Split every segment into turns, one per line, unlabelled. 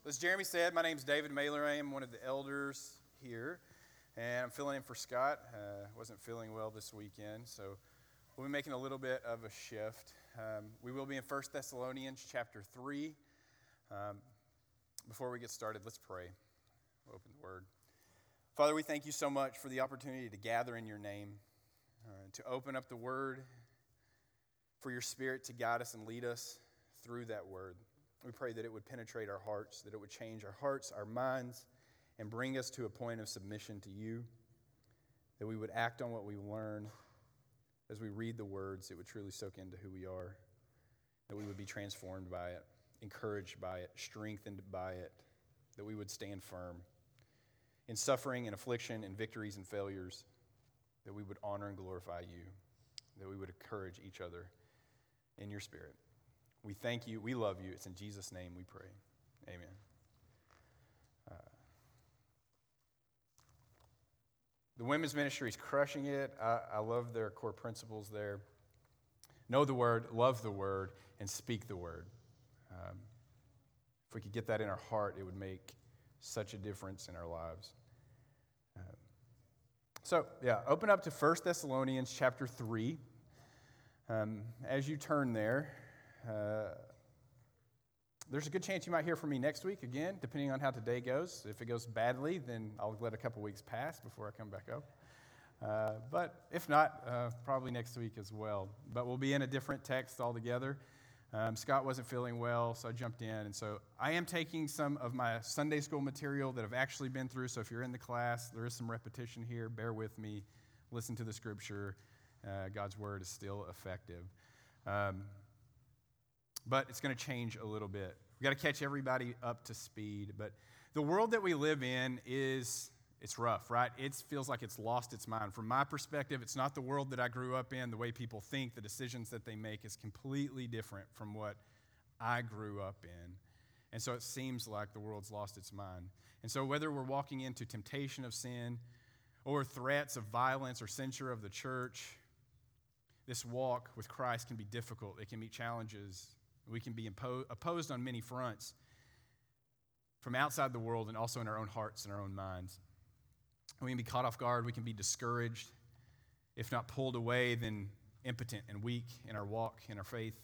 As Jeremy said, my name is David Mailer. I am one of the elders here, and I'm filling in for Scott. Wasn't feeling well this weekend, so we'll be making a little bit of a shift. We will be in 1 Thessalonians chapter 3. Before we get started, let's pray. We'll open the Word. Father, we thank you so much for the opportunity to gather in your name, to open up the Word, for your Spirit to guide us and lead us through that Word. We pray that it would penetrate our hearts, that it would change our hearts, our minds, and bring us to a point of submission to you, that we would act on what we learn as we read the words. It would truly soak into who we are, that we would be transformed by it, encouraged by it, strengthened by it, that we would stand firm in suffering and affliction and victories and failures, that we would honor and glorify you, that we would encourage each other in your Spirit. We thank you. We love you. It's in Jesus' name we pray. Amen. The women's ministry is crushing it. I love their core principles there. Know the word, love the word, and speak the word. If we could get that in our heart, it would make such a difference in our lives. Open up to 1 Thessalonians chapter 3. As you turn there, there's a good chance you might hear from me next week again, depending on how today goes. If it goes badly, then I'll let a couple weeks pass before I come back up. But if not, probably next week as well. But we'll be in a different text altogether. Scott wasn't feeling well, so I jumped in. And so I am taking some of my Sunday school material that I've actually been through. So if you're in the class, there is some repetition here. Bear with me. Listen to the scripture. God's word is still effective. But it's going to change a little bit. We've got to catch everybody up to speed. But the world that we live in it's rough, right? It feels like it's lost its mind. From my perspective, it's not the world that I grew up in. The way people think, the decisions that they make is completely different from what I grew up in. And so it seems like the world's lost its mind. And so whether we're walking into temptation of sin or threats of violence or censure of the church, this walk with Christ can be difficult. It can meet challenges. We can be opposed on many fronts from outside the world and also in our own hearts and our own minds. We can be caught off guard. We can be discouraged. If not pulled away, then impotent and weak in our walk, in our faith.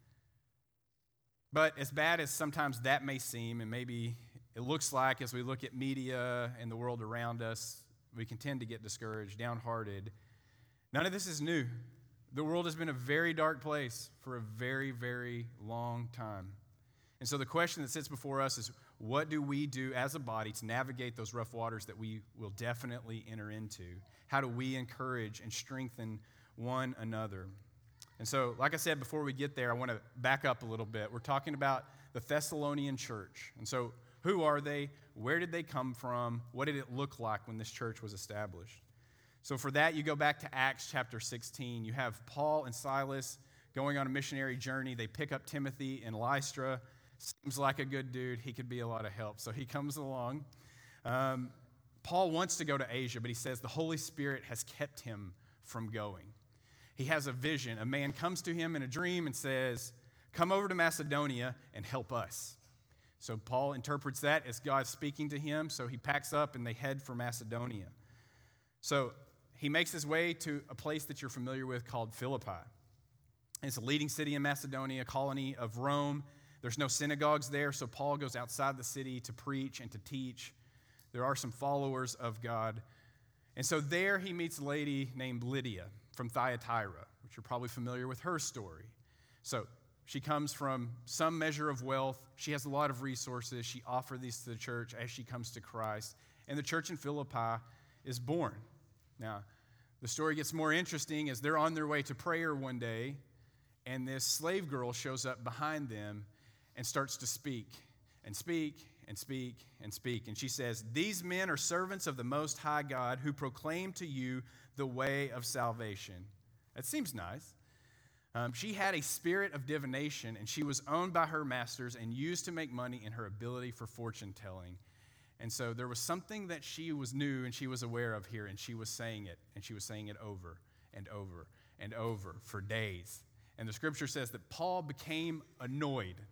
But as bad as sometimes that may seem, and maybe it looks like as we look at media and the world around us, we can tend to get discouraged, downhearted. None of this is new. The world has been a very dark place for a very, very long time. And so the question that sits before us is, what do we do as a body to navigate those rough waters that we will definitely enter into? How do we encourage and strengthen one another? And so, like I said, before we get there, I want to back up a little bit. We're talking about the Thessalonian church. And so, who are they? Where did they come from? What did it look like when this church was established? So for that, you go back to Acts chapter 16. You have Paul and Silas going on a missionary journey. They pick up Timothy in Lystra. Seems like a good dude. He could be a lot of help. So he comes along. Paul wants to go to Asia, but he says the Holy Spirit has kept him from going. He has a vision. A man comes to him in a dream and says, come over to Macedonia and help us. So Paul interprets that as God speaking to him. So he packs up and they head for Macedonia. So he makes his way to a place that you're familiar with called Philippi. It's a leading city in Macedonia, a colony of Rome. There's no synagogues there, so Paul goes outside the city to preach and to teach. There are some followers of God. And so there he meets a lady named Lydia from Thyatira, which you're probably familiar with her story. So she comes from some measure of wealth. She has a lot of resources. She offers these to the church as she comes to Christ. And the church in Philippi is born. Now, the story gets more interesting as they're on their way to prayer one day, and this slave girl shows up behind them and starts to speak and speak and speak and speak. And she says, these men are servants of the Most High God who proclaim to you the way of salvation. That seems nice. She had a spirit of divination, and she was owned by her masters and used to make money in her ability for fortune telling. And so there was something that she was new and she was aware of here, and she was saying it, and she was saying it over and over and over for days. And the scripture says that Paul became annoyed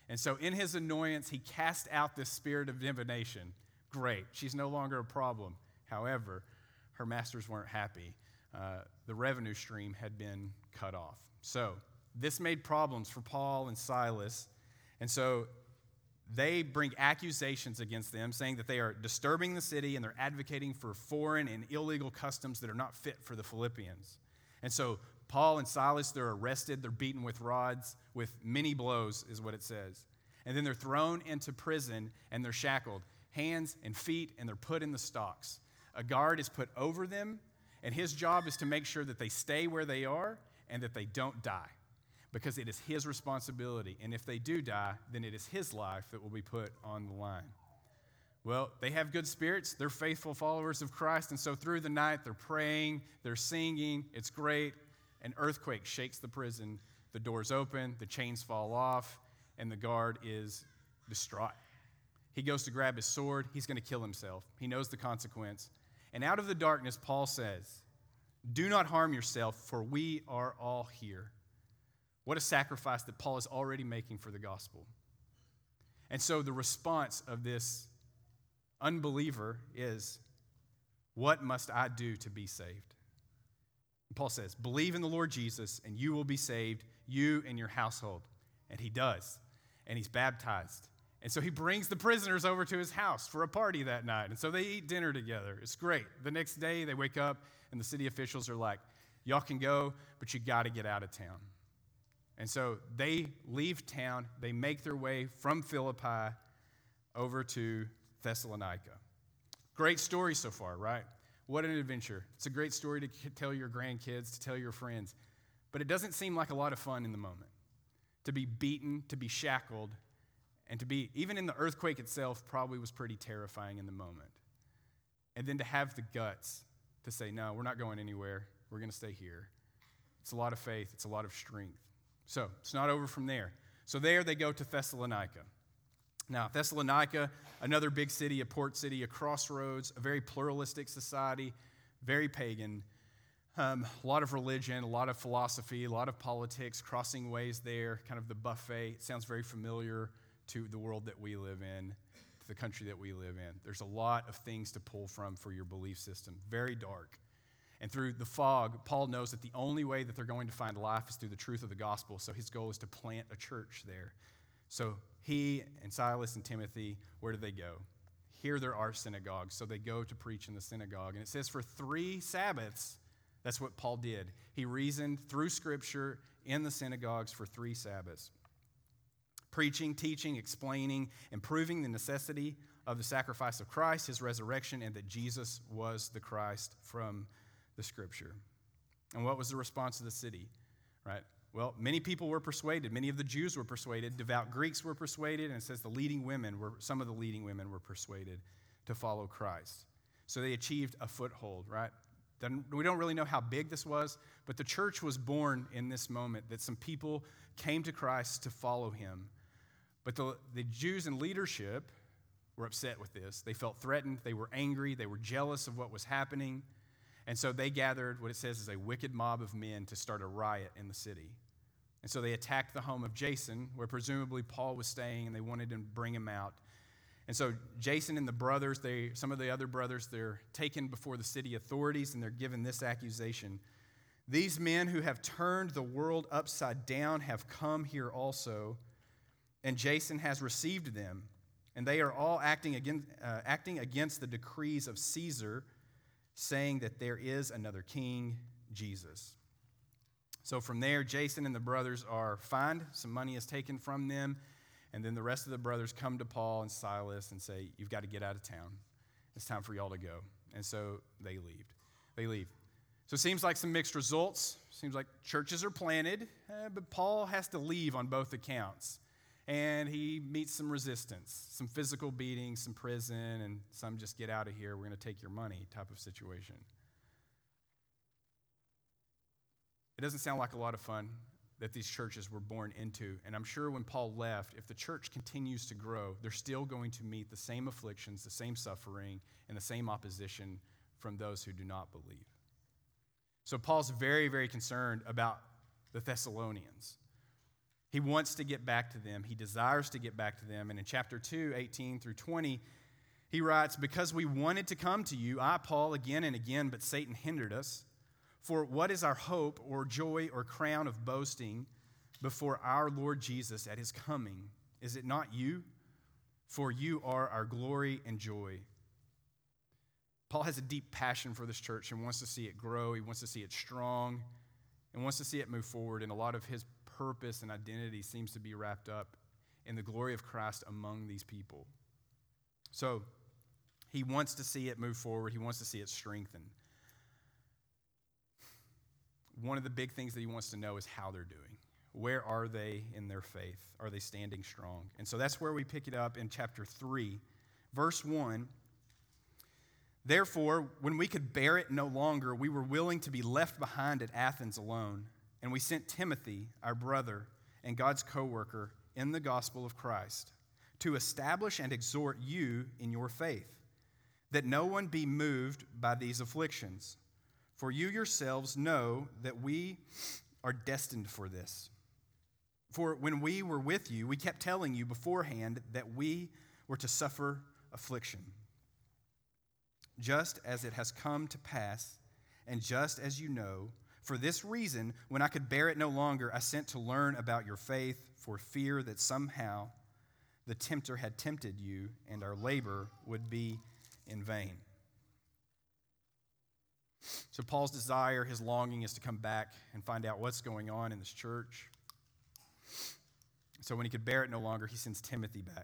And so in his annoyance, he cast out this spirit of divination. Great. She's no longer a problem. However, her masters weren't happy. The revenue stream had been cut off. So this made problems for Paul and Silas. And so they bring accusations against them, saying that they are disturbing the city and they're advocating for foreign and illegal customs that are not fit for the Philippians. And so Paul and Silas, they're arrested, they're beaten with rods, with many blows is what it says. And then they're thrown into prison and they're shackled, hands and feet, and they're put in the stocks. A guard is put over them, and his job is to make sure that they stay where they are and that they don't die, because it is his responsibility. And if they do die, then it is his life that will be put on the line. Well, they have good spirits. They're faithful followers of Christ. And so through the night, they're praying, they're singing. It's great. An earthquake shakes the prison. The doors open, the chains fall off, and the guard is distraught. He goes to grab his sword. He's going to kill himself. He knows the consequence. And out of the darkness, Paul says, "Do not harm yourself, for we are all here." What a sacrifice that Paul is already making for the gospel. And so the response of this unbeliever is, "What must I do to be saved?" And Paul says, "Believe in the Lord Jesus, and you will be saved, you and your household." And he does. And he's baptized. And so he brings the prisoners over to his house for a party that night. And so they eat dinner together. It's great. The next day they wake up and the city officials are like, "Y'all can go, but you got to get out of town." And so they leave town. They make their way from Philippi over to Thessalonica. Great story so far, right? What an adventure. It's a great story to tell your grandkids, to tell your friends. But it doesn't seem like a lot of fun in the moment. To be beaten, to be shackled, and to be, even in the earthquake itself, probably was pretty terrifying in the moment. And then to have the guts to say, "No, we're not going anywhere. We're going to stay here." It's a lot of faith. It's a lot of strength. So it's not over from there. So there they go to Thessalonica. Now, Thessalonica, another big city, a port city, a crossroads, a very pluralistic society, very pagan. A lot of religion, a lot of philosophy, a lot of politics, crossing ways there, kind of the buffet. It sounds very familiar to the world that we live in, to the country that we live in. There's a lot of things to pull from for your belief system. Very dark. And through the fog, Paul knows that the only way that they're going to find life is through the truth of the gospel. So his goal is to plant a church there. So he and Silas and Timothy, where do they go? Here there are synagogues. So they go to preach in the synagogue. And it says for 3 Sabbaths, that's what Paul did. He reasoned through Scripture in the synagogues for 3 Sabbaths. Preaching, teaching, explaining, and proving the necessity of the sacrifice of Christ, his resurrection, and that Jesus was the Christ from the Scripture. And what was the response of the city? Right? Well, many people were persuaded. Many of the Jews were persuaded. Devout Greeks were persuaded. And it says some of the leading women were persuaded to follow Christ. So they achieved a foothold, right? We don't really know how big this was, but the church was born in this moment, that some people came to Christ to follow him. But the Jews in leadership were upset with this. They felt threatened. They were angry. They were jealous of what was happening. And so they gathered what it says is a wicked mob of men to start a riot in the city. And so they attacked the home of Jason, where presumably Paul was staying, and they wanted to bring him out. And so Jason and the brothers, some of the other brothers, they're taken before the city authorities, and they're given this accusation. "These men who have turned the world upside down have come here also, and Jason has received them, and they are all acting against the decrees of Caesar, saying that there is another king, Jesus." So from there, Jason and the brothers are fined. Some money is taken from them. And then the rest of the brothers come to Paul and Silas and say, "You've got to get out of town. It's time for y'all to go." And so they leave. So it seems like some mixed results. Seems like churches are planted, but Paul has to leave on both accounts. And he meets some resistance, some physical beatings, some prison, and some just get out of here, we're going to take your money type of situation. It doesn't sound like a lot of fun that these churches were born into. And I'm sure when Paul left, if the church continues to grow, they're still going to meet the same afflictions, the same suffering, and the same opposition from those who do not believe. So Paul's very, very concerned about the Thessalonians. He wants to get back to them. He desires to get back to them. And in chapter 2, 18 through 20, he writes, "Because we wanted to come to you, I, Paul, again and again, but Satan hindered us. For what is our hope or joy or crown of boasting before our Lord Jesus at his coming? Is it not you? For you are our glory and joy." Paul has a deep passion for this church and wants to see it grow. He wants to see it strong and wants to see it move forward. And a lot of his purpose and identity seems to be wrapped up in the glory of Christ among these people. So he wants to see it move forward. He wants to see it strengthened. One of the big things that he wants to know is how they're doing. Where are they in their faith? Are they standing strong? And so that's where we pick it up in chapter 3, verse 1. "Therefore, when we could bear it no longer, we were willing to be left behind at Athens alone, and we sent Timothy, our brother and God's co-worker in the gospel of Christ, to establish and exhort you in your faith, that no one be moved by these afflictions. For you yourselves know that we are destined for this. For when we were with you, we kept telling you beforehand that we were to suffer affliction, just as it has come to pass, and just as you know. For this reason, when I could bear it no longer, I sent to learn about your faith, for fear that somehow the tempter had tempted you, and our labor would be in vain." So Paul's desire, his longing, is to come back and find out what's going on in this church. So when he could bear it no longer, he sends Timothy back.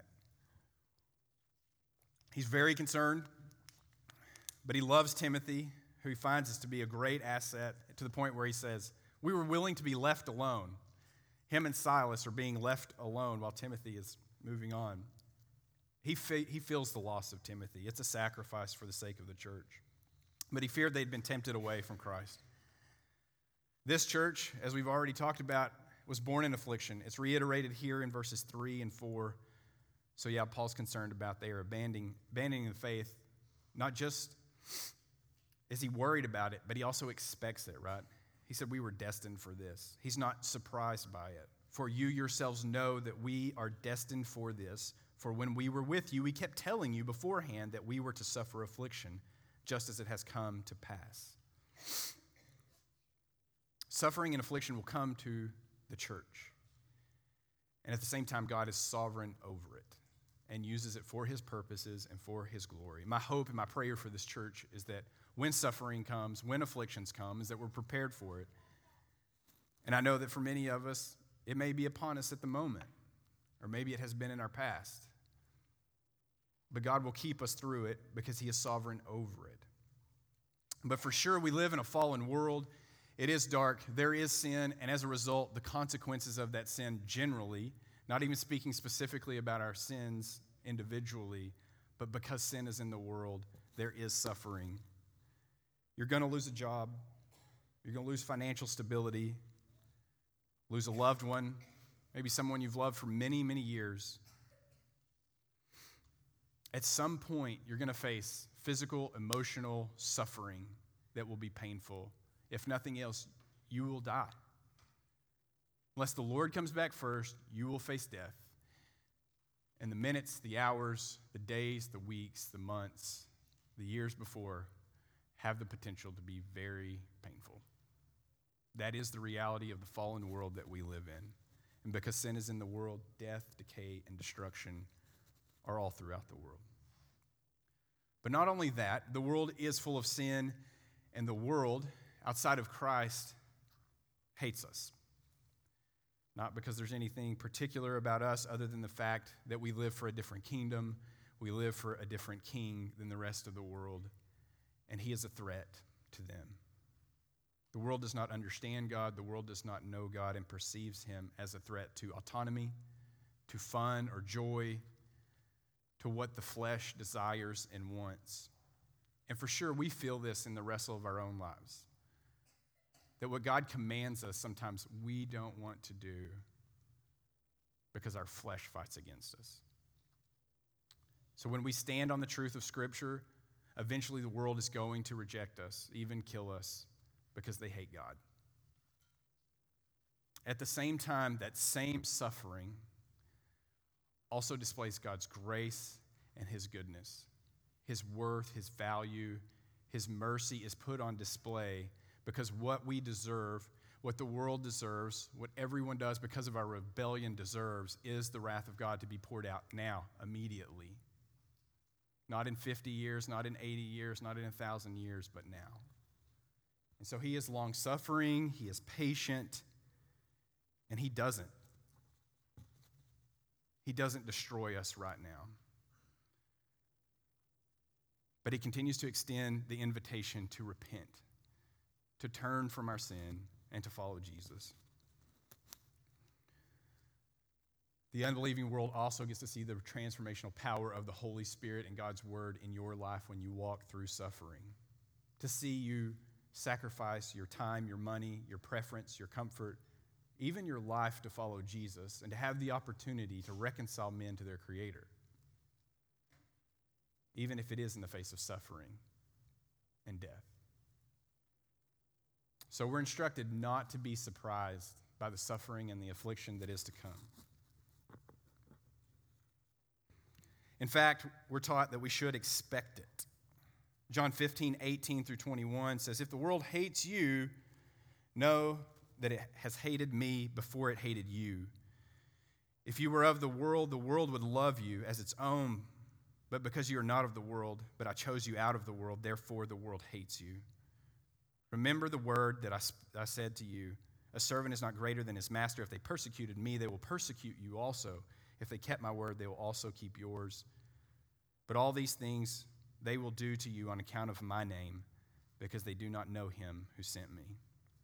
He's very concerned, but he loves Timothy, who he finds is to be a great asset, to the point where he says, "We were willing to be left alone." Him and Silas are being left alone while Timothy is moving on. He feels the loss of Timothy. It's a sacrifice for the sake of the church. But he feared they'd been tempted away from Christ. This church, as we've already talked about, was born in affliction. It's reiterated here in verses 3 and 4. So yeah, Paul's concerned about they are abandoning the faith. Not just is he worried about it, but he also expects it, right? He said we were destined for this. He's not surprised by it. "For you yourselves know that we are destined for this. For when we were with you, we kept telling you beforehand that we were to suffer affliction, just as it has come to pass." Suffering and affliction will come to the church. And at the same time, God is sovereign over it and uses it for his purposes and for his glory. My hope and my prayer for this church is that when suffering comes, when afflictions come, is that we're prepared for it. And I know that for many of us, it may be upon us at the moment, or maybe it has been in our past. But God will keep us through it because he is sovereign over it. But for sure, we live in a fallen world. It is dark. There is sin. And as a result, the consequences of that sin generally, not even speaking specifically about our sins individually, but because sin is in the world, there is suffering. You're going to lose a job. You're going to lose financial stability, lose a loved one, maybe someone you've loved for many, many years. At some point, you're going to face physical, emotional suffering that will be painful. If nothing else, you will die. Unless the Lord comes back first, you will face death. And the minutes, the hours, the days, the weeks, the months, the years before have the potential to be very painful. That is the reality of the fallen world that we live in. And because sin is in the world, death, decay, and destruction are all throughout the world. But not only that, the world is full of sin, and the world outside of Christ hates us. Not because there's anything particular about us other than the fact that we live for a different kingdom, we live for a different king than the rest of the world, and he is a threat to them. The world does not understand God, the world does not know God, and perceives him as a threat to autonomy, to fun or joy, to what the flesh desires and wants. And for sure, we feel this in the wrestle of our own lives. That what God commands us, sometimes we don't want to do because our flesh fights against us. So when we stand on the truth of Scripture, eventually the world is going to reject us, even kill us, because they hate God. At the same time, that same suffering also displays God's grace and his goodness. His worth, his value, his mercy is put on display because what we deserve, what the world deserves, what everyone does because of our rebellion deserves, is the wrath of God to be poured out now, immediately. Not in 50 years, not in 80 years, not in 1,000 years, but now. And so he is long-suffering, he is patient, and he doesn't destroy us right now. But he continues to extend the invitation to repent, to turn from our sin, and to follow Jesus. The unbelieving world also gets to see the transformational power of the Holy Spirit and God's word in your life when you walk through suffering. To see you sacrifice your time, your money, your preference, your comfort, even your life to follow Jesus, and to have the opportunity to reconcile men to their Creator, even if it is in the face of suffering and death. So we're instructed not to be surprised by the suffering and the affliction that is to come. In fact, we're taught that we should expect it. John 15:18-21 says, "If the world hates you, know that it has hated me before it hated you. If you were of the world would love you as its own. But because you are not of the world, but I chose you out of the world, therefore the world hates you. Remember the word that I said to you, a servant is not greater than his master. If they persecuted me, they will persecute you also. If they kept my word, they will also keep yours. But all these things they will do to you on account of my name, because they do not know him who sent me."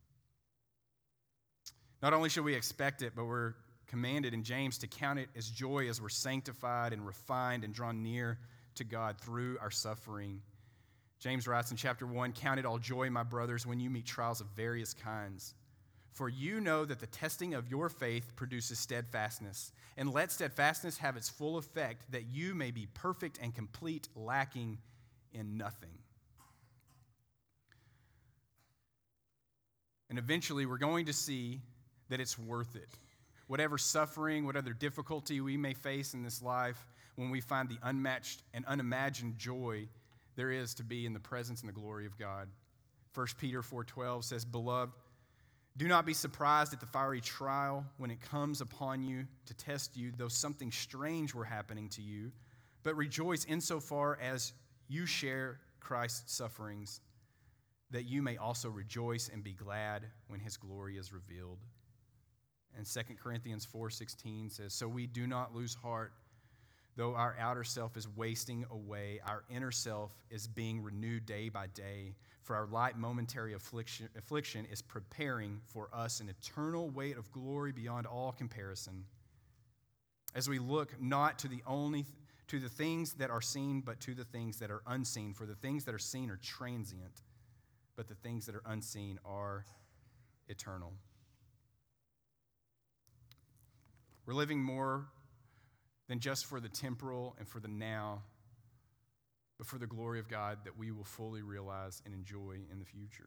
Not only should we expect it, but we're commanded in James to count it as joy as we're sanctified and refined and drawn near to God through our suffering. James writes in chapter 1, "Count it all joy, my brothers, when you meet trials of various kinds. For you know that the testing of your faith produces steadfastness. And let steadfastness have its full effect, that you may be perfect and complete, lacking in nothing." And eventually we're going to see that it's worth it. Whatever suffering, whatever difficulty we may face in this life, when we find the unmatched and unimagined joy there is to be in the presence and the glory of God. 1 Peter 4:12 says, "Beloved, do not be surprised at the fiery trial when it comes upon you to test you, though something strange were happening to you, but rejoice insofar as you share Christ's sufferings, that you may also rejoice and be glad when his glory is revealed." And 2 Corinthians 4:16 says, "So we do not lose heart. Though our outer self is wasting away, our inner self is being renewed day by day. For our light momentary affliction is preparing for us an eternal weight of glory beyond all comparison. As we look not to the things that are seen, but to the things that are unseen. For the things that are seen are transient, but the things that are unseen are eternal." We're living more than just for the temporal and for the now, but for the glory of God that we will fully realize and enjoy in the future.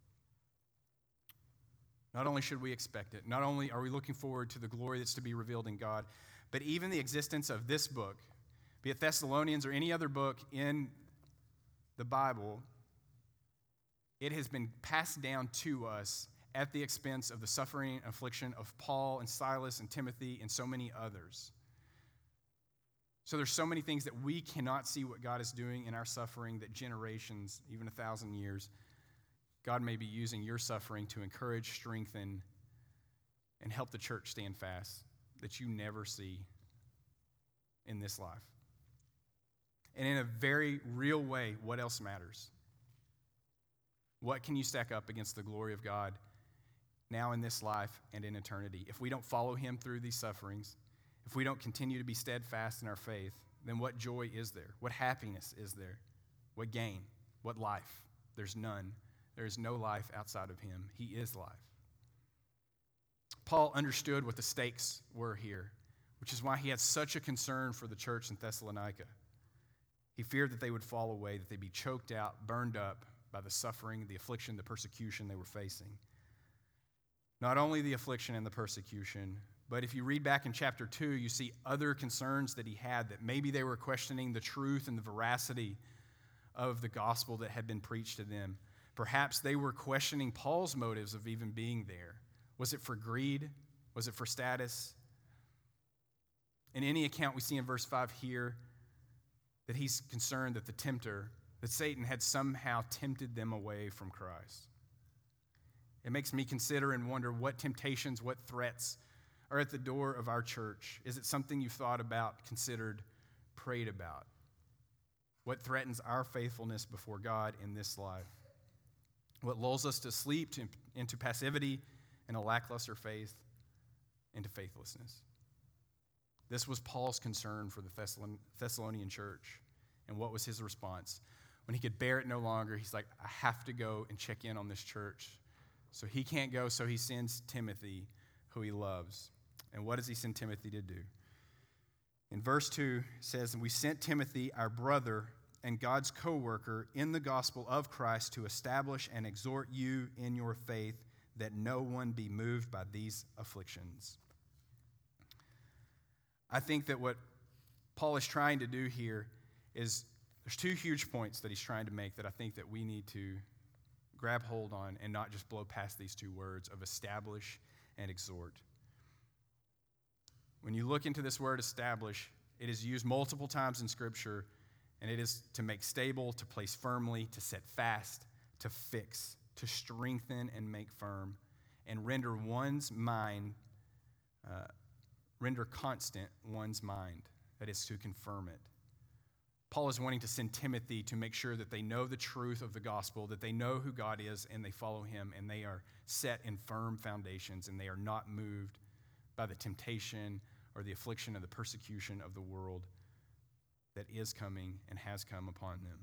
Not only should we expect it, not only are we looking forward to the glory that's to be revealed in God, but even the existence of this book, be it Thessalonians or any other book in the Bible, it has been passed down to us at the expense of the suffering and affliction of Paul and Silas and Timothy and so many others. So there's so many things that we cannot see what God is doing in our suffering that generations, even 1,000 years, God may be using your suffering to encourage, strengthen, and help the church stand fast that you never see in this life. And in a very real way, what else matters? What can you stack up against the glory of God now in this life and in eternity? If we don't follow him through these sufferings, if we don't continue to be steadfast in our faith, then what joy is there? What happiness is there? What gain? What life? There's none. There is no life outside of him. He is life. Paul understood what the stakes were here, which is why he had such a concern for the church in Thessalonica. He feared that they would fall away, that they'd be choked out, burned up by the suffering, the affliction, the persecution they were facing. Not only the affliction and the persecution, but if you read back in chapter 2, you see other concerns that he had, that maybe they were questioning the truth and the veracity of the gospel that had been preached to them. Perhaps they were questioning Paul's motives of even being there. Was it for greed? Was it for status? In any account, we see in verse 5 here that he's concerned that the tempter, that Satan had somehow tempted them away from Christ. It makes me consider and wonder what temptations, what threats are at the door of our church. Is it something you've thought about, considered, prayed about? What threatens our faithfulness before God in this life? What lulls us to sleep, into passivity, and a lackluster faith, into faithlessness? This was Paul's concern for the Thessalonian church. And what was his response? When he could bear it no longer, he's like, I have to go and check in on this church. So he can't go, so he sends Timothy, who he loves. And what does he send Timothy to do? In verse 2, it says, And we sent Timothy, our brother and God's co-worker in the gospel of Christ, to establish and exhort you in your faith, that no one be moved by these afflictions. I think that what Paul is trying to do here is, there's two huge points that he's trying to make that I think that we need to grab hold on and not just blow past these two words of establish and exhort. When you look into this word establish, it is used multiple times in Scripture, and it is to make stable, to place firmly, to set fast, to fix, to strengthen and make firm, and render one's mind, render constant one's mind. That is to confirm it. Paul is wanting to send Timothy to make sure that they know the truth of the gospel, that they know who God is, and they follow him, and they are set in firm foundations, and they are not moved by the temptation or the affliction or the persecution of the world that is coming and has come upon them.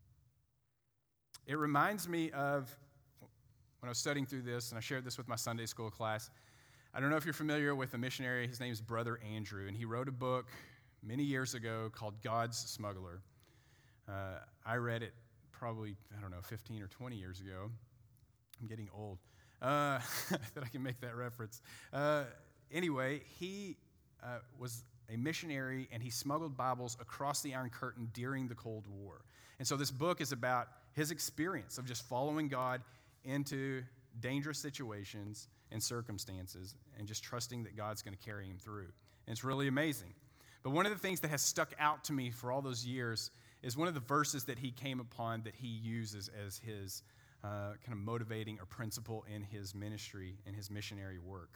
It reminds me of when I was studying through this, and I shared this with my Sunday school class. I don't know if you're familiar with a missionary. His name is Brother Andrew, and he wrote a book many years ago called God's Smuggler. I read it probably, 15 or 20 years ago. I'm getting old that I can make that reference. Anyway, he was a missionary, and he smuggled Bibles across the Iron Curtain during the Cold War. And so this book is about his experience of just following God into dangerous situations and circumstances and just trusting that God's going to carry him through. And it's really amazing. But one of the things that has stuck out to me for all those years is one of the verses that he came upon that he uses as his kind of motivating or principle in his ministry and his missionary work.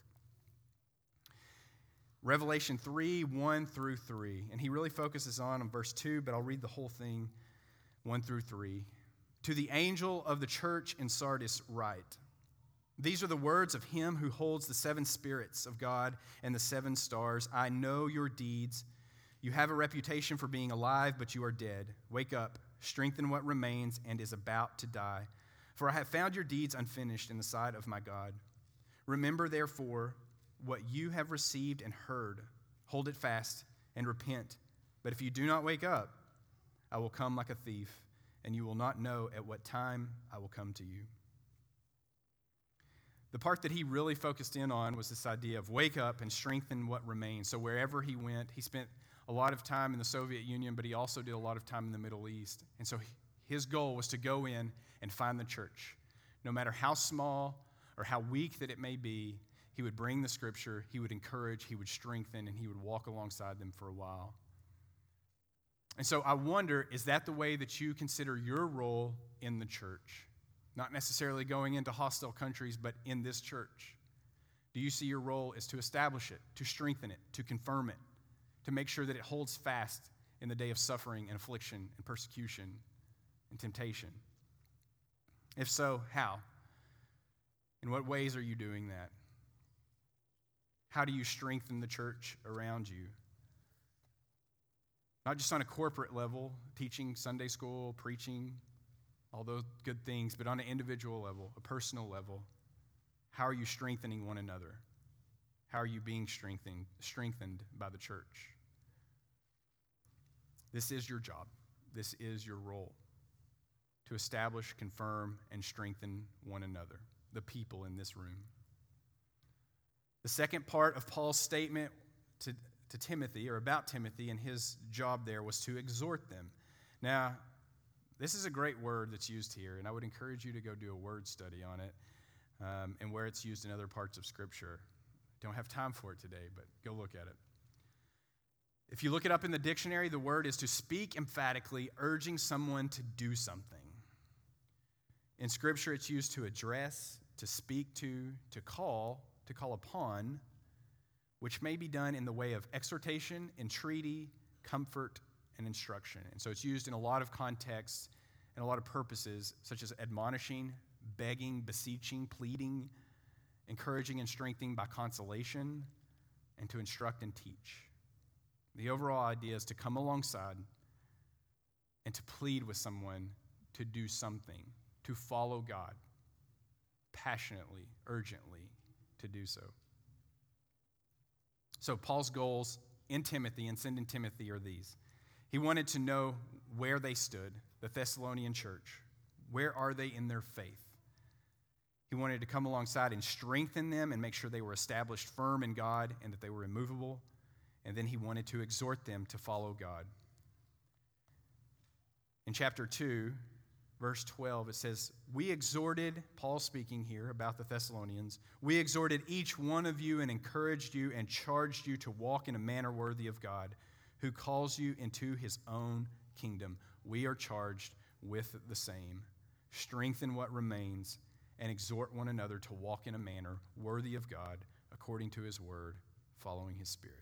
Revelation 3:1-3. And he really focuses on verse 2, but I'll read the whole thing, 1-3. To the angel of the church in Sardis write, These are the words of him who holds the 7 spirits of God and the 7 stars. I know your deeds. You have a reputation for being alive, but you are dead. Wake up, strengthen what remains and is about to die. For I have found your deeds unfinished in the sight of my God. Remember, therefore, what you have received and heard. Hold it fast and repent. But if you do not wake up, I will come like a thief, and you will not know at what time I will come to you. The part that he really focused in on was this idea of wake up and strengthen what remains. So wherever he went, he spent a lot of time in the Soviet Union, but he also did a lot of time in the Middle East. And so his goal was to go in and find the church. No matter how small or how weak that it may be, he would bring the scripture, he would encourage, he would strengthen, and he would walk alongside them for a while. And so I wonder, is that the way that you consider your role in the church? Not necessarily going into hostile countries, but in this church. Do you see your role as to establish it, to strengthen it, to confirm it, to make sure that it holds fast in the day of suffering and affliction and persecution and temptation? If so, how? In what ways are you doing that? How do you strengthen the church around you? Not just on a corporate level, teaching Sunday school, preaching, all those good things, but on an individual level, a personal level. How are you strengthening one another? How are you being strengthened by the church? This is your job. This is your role, to establish, confirm, and strengthen one another, the people in this room. The second part of Paul's statement to Timothy, or about Timothy and his job there, was to exhort them. Now, this is a great word that's used here, and I would encourage you to go do a word study on it and where it's used in other parts of Scripture. Don't have time for it today, but go look at it. If you look it up in the dictionary, the word is to speak emphatically, urging someone to do something. In Scripture, it's used to address, to speak to call upon, which may be done in the way of exhortation, entreaty, comfort, and instruction. And so it's used in a lot of contexts and a lot of purposes, such as admonishing, begging, beseeching, pleading, encouraging and strengthening by consolation, and to instruct and teach. The overall idea is to come alongside and to plead with someone to do something, to follow God passionately, urgently, to do so. So Paul's goals in Timothy and sending Timothy are these. He wanted to know where they stood, the Thessalonian church. Where are they in their faith? He wanted to come alongside and strengthen them and make sure they were established firm in God and that they were immovable. And then he wanted to exhort them to follow God. In chapter 2, verse 12, it says, "We exhorted," Paul speaking here about the Thessalonians, "we exhorted each one of you and encouraged you and charged you to walk in a manner worthy of God, who calls you into his own kingdom." We are charged with the same. Strengthen what remains and exhort one another to walk in a manner worthy of God, according to his word, following his Spirit.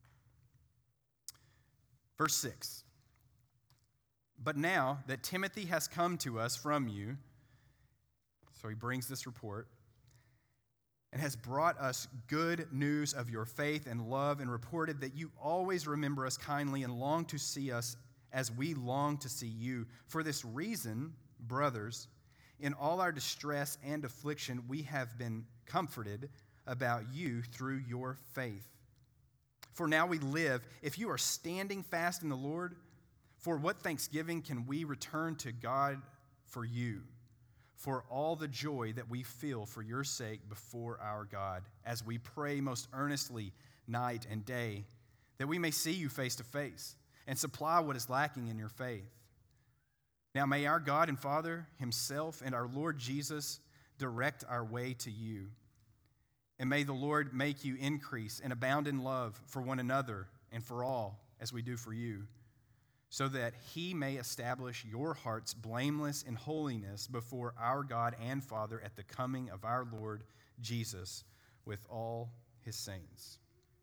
Verse 6, "But now that Timothy has come to us from you," so he brings this report, "and has brought us good news of your faith and love, and reported that you always remember us kindly and long to see us as we long to see you. For this reason, brothers, in all our distress and affliction, we have been comforted about you through your faith. For now we live, if you are standing fast in the Lord, for what thanksgiving can we return to God for you, for all the joy that we feel for your sake before our God, as we pray most earnestly night and day, that we may see you face to face and supply what is lacking in your faith. Now may our God and Father himself and our Lord Jesus direct our way to you. And may the Lord make you increase and abound in love for one another and for all, as we do for you, so that he may establish your hearts blameless in holiness before our God and Father at the coming of our Lord Jesus with all his saints."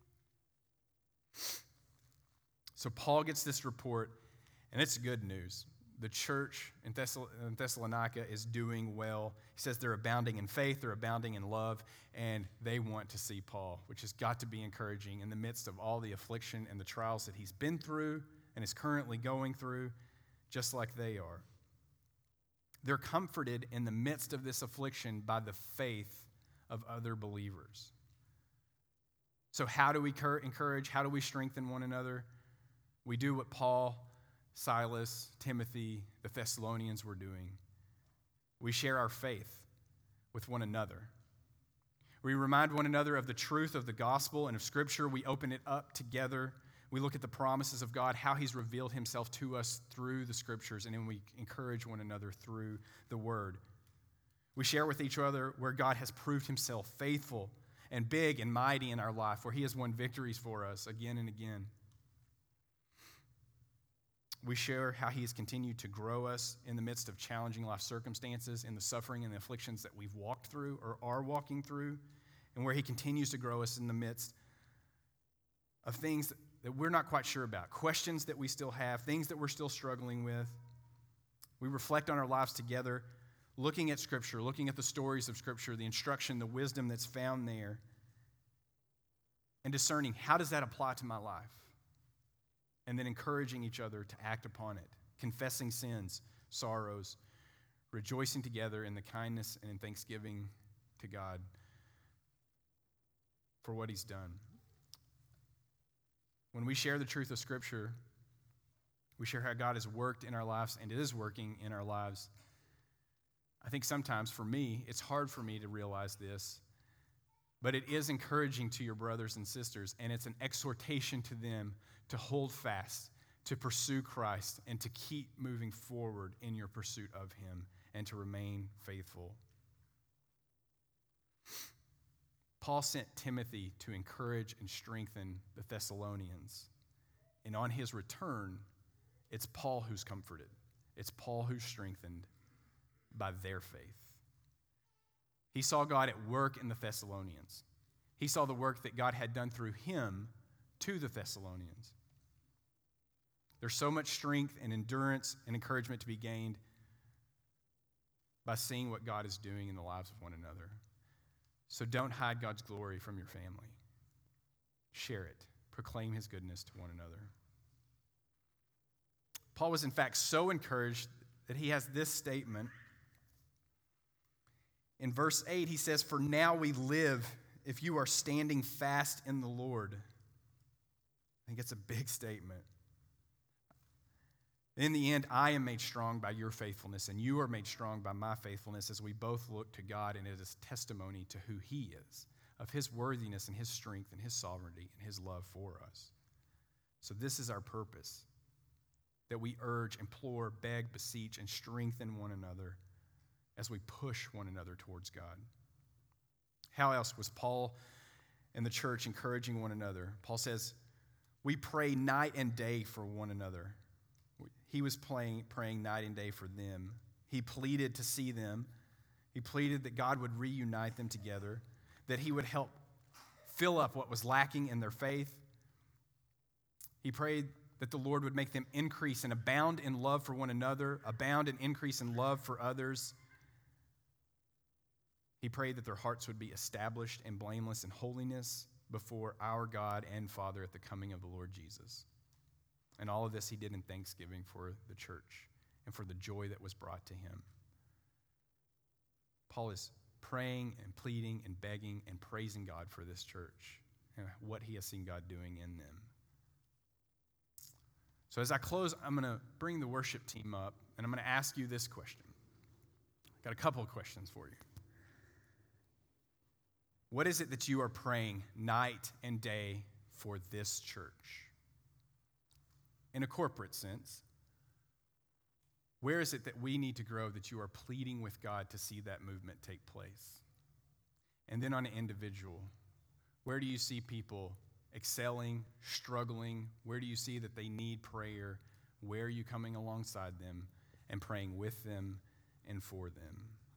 So Paul gets this report, and it's good news. The church in Thessalonica is doing well. He says they're abounding in faith, they're abounding in love, and they want to see Paul, which has got to be encouraging in the midst of all the affliction and the trials that he's been through and is currently going through, just like they are. They're comforted in the midst of this affliction by the faith of other believers. So how do we encourage? How do we strengthen one another? We do what Paul, Silas, Timothy, the Thessalonians were doing. We share our faith with one another. We remind one another of the truth of the gospel and of Scripture. We open it up together. We look at the promises of God, how he's revealed himself to us through the Scriptures, and then we encourage one another through the Word. We share with each other where God has proved himself faithful and big and mighty in our life, where he has won victories for us again and again. We share how he has continued to grow us in the midst of challenging life circumstances, in the suffering and the afflictions that we've walked through or are walking through, and where he continues to grow us in the midst of things that we're not quite sure about, questions that we still have, things that we're still struggling with. We reflect on our lives together, looking at Scripture, looking at the stories of Scripture, the instruction, the wisdom that's found there, and discerning how does that apply to my life? And then encouraging each other to act upon it, confessing sins, sorrows, rejoicing together in the kindness and in thanksgiving to God for what he's done. When we share the truth of Scripture, we share how God has worked in our lives and is working in our lives. I think sometimes, for me, it's hard for me to realize this, but it is encouraging to your brothers and sisters, and it's an exhortation to them to hold fast, to pursue Christ, and to keep moving forward in your pursuit of him, and to remain faithful. Paul sent Timothy to encourage and strengthen the Thessalonians. And on his return, it's Paul who's comforted. It's Paul who's strengthened by their faith. He saw God at work in the Thessalonians. He saw the work that God had done through him to the Thessalonians. There's so much strength and endurance and encouragement to be gained by seeing what God is doing in the lives of one another. So don't hide God's glory from your family. Share it. Proclaim his goodness to one another. Paul was in fact so encouraged that he has this statement. In verse 8, he says, "For now we live if you are standing fast in the Lord." I think it's a big statement. In the end, I am made strong by your faithfulness, and you are made strong by my faithfulness as we both look to God, and it is testimony to who he is, of his worthiness and his strength and his sovereignty and his love for us. So this is our purpose, that we urge, implore, beg, beseech, and strengthen one another as we push one another towards God. How else was Paul and the church encouraging one another? Paul says, we pray night and day for one another. He was praying night and day for them. He pleaded to see them. He pleaded that God would reunite them together, that he would help fill up what was lacking in their faith. He prayed that the Lord would make them increase and abound in love for one another, abound and increase in love for others. He prayed that their hearts would be established and blameless in holiness before our God and Father at the coming of the Lord Jesus. And all of this he did in thanksgiving for the church and for the joy that was brought to him. Paul is praying and pleading and begging and praising God for this church and what he has seen God doing in them. So as I close, I'm going to bring the worship team up, and I'm going to ask you this question. I've got a couple of questions for you. What is it that you are praying night and day for this church? In a corporate sense, where is it that we need to grow that you are pleading with God to see that movement take place? And then on an individual, where do you see people excelling, struggling? Where do you see that they need prayer? Where are you coming alongside them and praying with them and for them?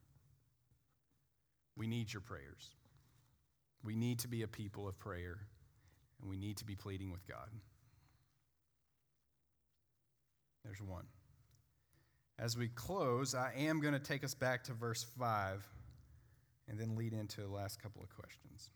We need your prayers. We need to be a people of prayer, and we need to be pleading with God. There's one. As we close, I am going to take us back to verse 5 and then lead into the last couple of questions.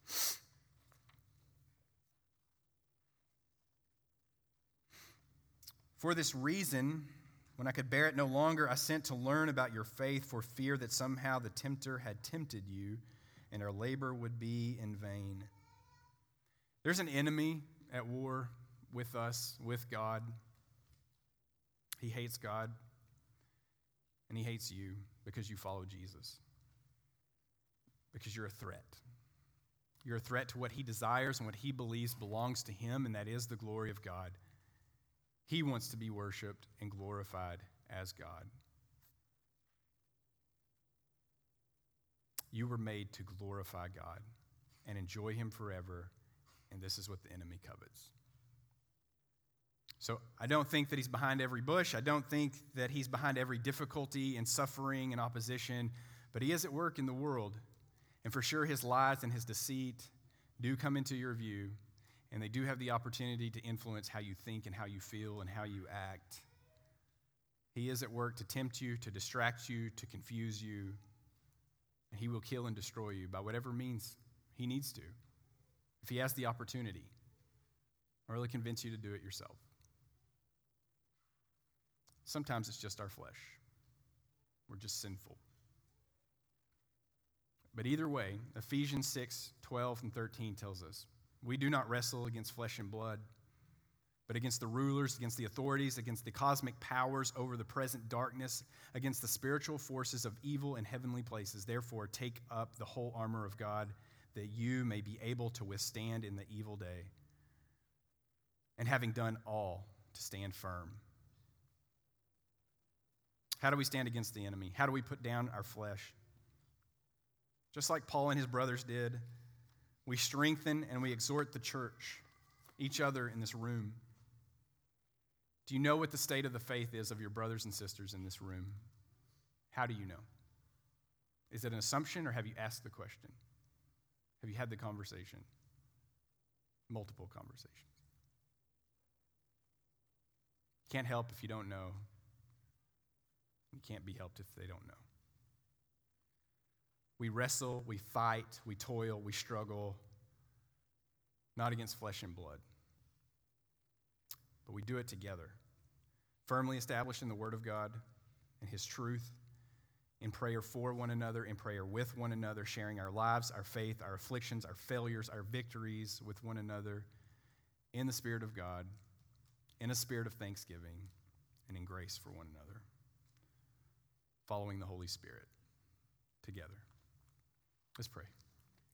For this reason, when I could bear it no longer, I sent to learn about your faith for fear that somehow the tempter had tempted you and our labor would be in vain. There's an enemy at war with us, with God. He hates God, and he hates you because you follow Jesus, because you're a threat. You're a threat to what he desires and what he believes belongs to him, and that is the glory of God. He wants to be worshiped and glorified as God. You were made to glorify God and enjoy him forever, and this is what the enemy covets. So I don't think that he's behind every bush. I don't think that he's behind every difficulty and suffering and opposition, but he is at work in the world. And for sure, his lies and his deceit do come into your view, and they do have the opportunity to influence how you think and how you feel and how you act. He is at work to tempt you, to distract you, to confuse you, and he will kill and destroy you by whatever means he needs to, if he has the opportunity, or really convince you to do it yourself. Sometimes it's just our flesh. We're just sinful. But either way, Ephesians 6:12 and 13 tells us, we do not wrestle against flesh and blood, but against the rulers, against the authorities, against the cosmic powers over the present darkness, against the spiritual forces of evil in heavenly places. Therefore, take up the whole armor of God, that you may be able to withstand in the evil day, and having done all, to stand firm. How do we stand against the enemy? How do we put down our flesh? Just like Paul and his brothers did, we strengthen and we exhort the church, each other in this room. Do you know what the state of the faith is of your brothers and sisters in this room? How do you know? Is it an assumption, or have you asked the question? Have you had the conversation? Multiple conversations. Can't help if you don't know. You can't be helped if they don't know. We wrestle, we fight, we toil, we struggle, not against flesh and blood, but we do it together, firmly established in the Word of God and His truth, in prayer for one another, in prayer with one another, sharing our lives, our faith, our afflictions, our failures, our victories with one another, in the Spirit of God, in a spirit of thanksgiving, and in grace for one another, following the Holy Spirit together. Let's pray.